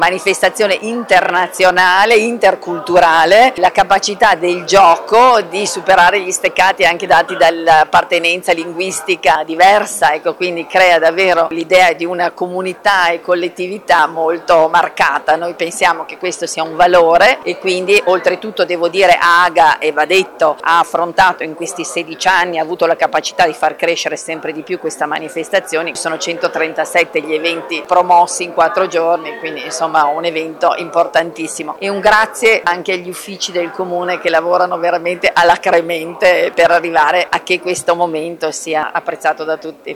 manifestazione internazionale, interculturale, la capacità del gioco di superare gli steccati anche dati dall'appartenenza linguistica diversa, ecco, quindi crea davvero l'idea di una comunità e collettività molto marcata. Noi pensiamo che questo sia un valore e quindi oltretutto devo dire AGA, e va detto, ha affrontato in questi 16 anni, ha avuto la capacità di far crescere sempre di più questa manifestazione. Sono 137 gli eventi promossi in 4 giorni, quindi insomma un evento importantissimo, e un grazie anche agli uffici del comune che lavorano veramente alacremente per arrivare a che questo momento sia apprezzato da tutti.